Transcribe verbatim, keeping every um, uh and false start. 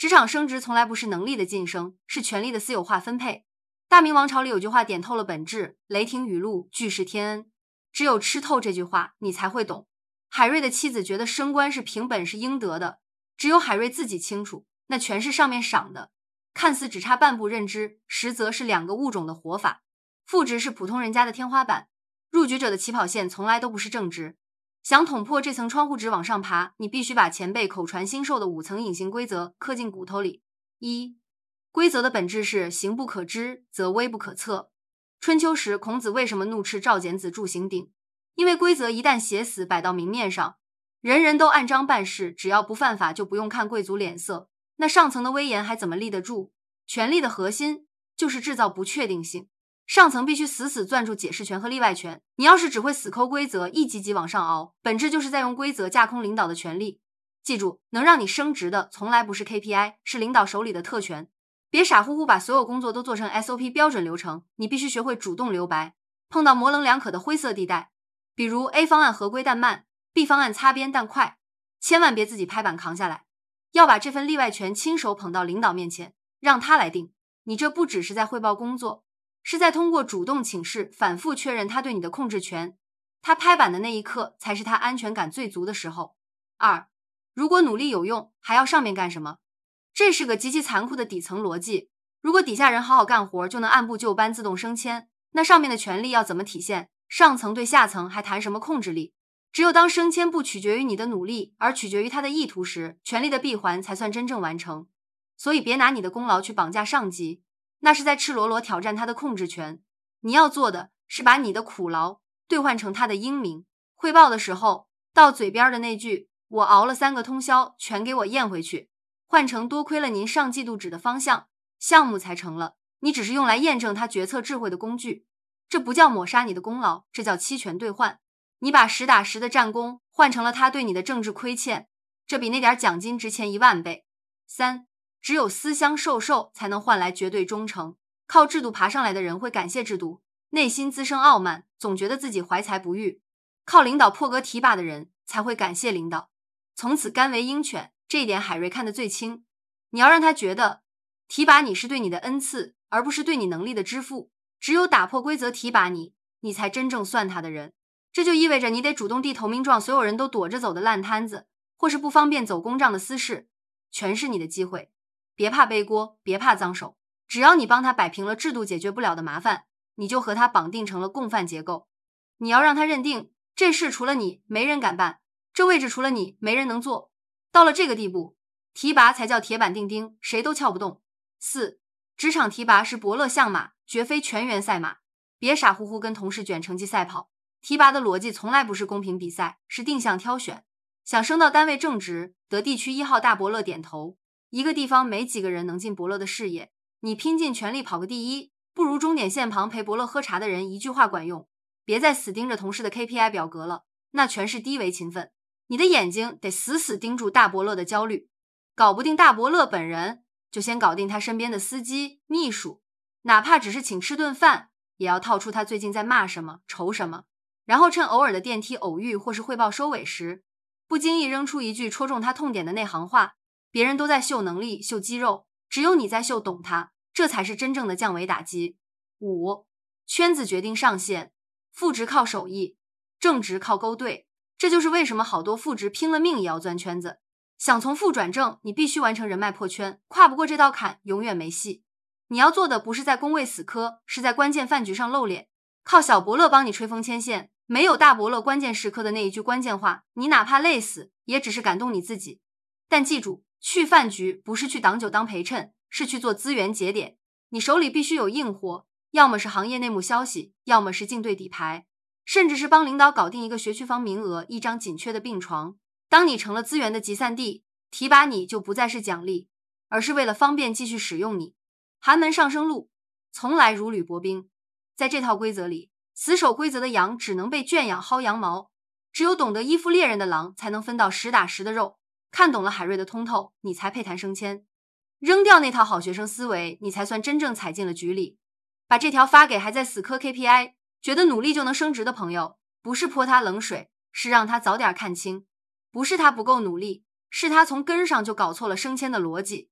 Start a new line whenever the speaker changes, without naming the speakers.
职场升职从来不是能力的晋升，是权力的私有化分配。大明王朝里有句话点透了本质，雷霆雨露，俱是天恩。只有吃透这句话，你才会懂。海瑞的妻子觉得升官是凭本事应得的，只有海瑞自己清楚，那全是上面赏的。看似只差半步认知，实则是两个物种的活法。副职是普通人家的天花板，入局者的起跑线从来都不是正职。想捅破这层窗户纸往上爬，你必须把前辈口传心授的五层隐形规则刻进骨头里。一、规则的本质是行不可知，则微不可测。春秋时，孔子为什么怒斥赵简子铸刑鼎？因为规则一旦写死摆到明面上，人人都按章办事，只要不犯法就不用看贵族脸色，那上层的威严还怎么立得住？权力的核心就是制造不确定性，上层必须死死攥住解释权和例外权。你要是只会死抠规则，一级级往上熬，本质就是在用规则架空领导的权力。记住，能让你升职的从来不是 K P I， 是领导手里的特权。别傻乎乎把所有工作都做成 S O P 标准流程，你必须学会主动留白，碰到模棱两可的灰色地带，比如 A 方案合规但慢， B 方案擦边但快，千万别自己拍板扛下来，要把这份例外权亲手捧到领导面前，让他来定。你这不只是在汇报工作，是在通过主动请示反复确认他对你的控制权，他拍板的那一刻才是他安全感最足的时候。二、如果努力有用，还要上面干什么？这是个极其残酷的底层逻辑。如果底下人好好干活就能按部就班自动升迁，那上面的权力要怎么体现？上层对下层还谈什么控制力？只有当升迁不取决于你的努力，而取决于他的意图时，权力的闭环才算真正完成。所以别拿你的功劳去绑架上级，那是在赤裸裸挑战他的控制权。你要做的是把你的苦劳兑换成他的英明。汇报的时候，到嘴边的那句我熬了三个通宵全给我咽回去，换成多亏了您上季度指的方向，项目才成了。你只是用来验证他决策智慧的工具，这不叫抹杀你的功劳，这叫期权兑换。你把实打实的战功换成了他对你的政治亏欠，这比那点奖金值钱一万倍。三、只有思乡受受才能换来绝对忠诚。靠制度爬上来的人会感谢制度，内心滋生傲慢，总觉得自己怀才不遇。靠领导破格提拔的人才会感谢领导，从此甘为鹰犬。这一点海瑞看得最清。你要让他觉得提拔你是对你的恩赐，而不是对你能力的支付。只有打破规则提拔你，你才真正算他的人。这就意味着你得主动递投名状，所有人都躲着走的烂摊子，或是不方便走公账的私事，全是你的机会。别怕背锅，别怕脏手，只要你帮他摆平了制度解决不了的麻烦，你就和他绑定成了共犯结构。你要让他认定这事除了你没人敢办，这位置除了你没人能做。到了这个地步，提拔才叫铁板钉钉，谁都撬不动。四、职场提拔是伯乐相马，绝非全员赛马。别傻乎乎跟同事卷成绩赛跑。提拔的逻辑从来不是公平比赛，是定向挑选。想升到单位正职，得地区一号大伯乐点头。一个地方没几个人能进伯乐的视野，你拼尽全力跑个第一，不如终点线旁陪伯乐喝茶的人一句话管用。别再死盯着同事的 K P I 表格了，那全是低维勤奋。你的眼睛得死死盯住大伯乐的焦虑，搞不定大伯乐本人，就先搞定他身边的司机、秘书，哪怕只是请吃顿饭，也要套出他最近在骂什么、愁什么。然后趁偶尔的电梯偶遇或是汇报收尾时，不经意扔出一句戳中他痛点的内行话。别人都在秀能力、秀肌肉，只有你在秀懂他，这才是真正的降维打击。五、圈子决定上限。副职靠手艺，正职靠勾兑。这就是为什么好多副职拼了命也要钻圈子。想从副转正，你必须完成人脉破圈，跨不过这道坎永远没戏。你要做的不是在工位死磕，是在关键饭局上露脸。靠小伯乐帮你吹风牵线，没有大伯乐关键时刻的那一句关键话，你哪怕累死也只是感动你自己。但记住，去饭局不是去挡酒当陪衬，是去做资源节点。你手里必须有硬货，要么是行业内幕消息，要么是竞对底牌，甚至是帮领导搞定一个学区房名额，一张紧缺的病床。当你成了资源的集散地，提拔你就不再是奖励，而是为了方便继续使用你。寒门上升路从来如履薄冰。在这套规则里，死守规则的羊只能被圈养薅羊毛，只有懂得依附猎人的狼才能分到实打实的肉。看懂了海瑞的通透，你才配谈升迁。扔掉那套好学生思维，你才算真正踩进了局里。把这条发给还在死磕 K P I， 觉得努力就能升职的朋友，不是泼他冷水，是让他早点看清。不是他不够努力，是他从根上就搞错了升迁的逻辑。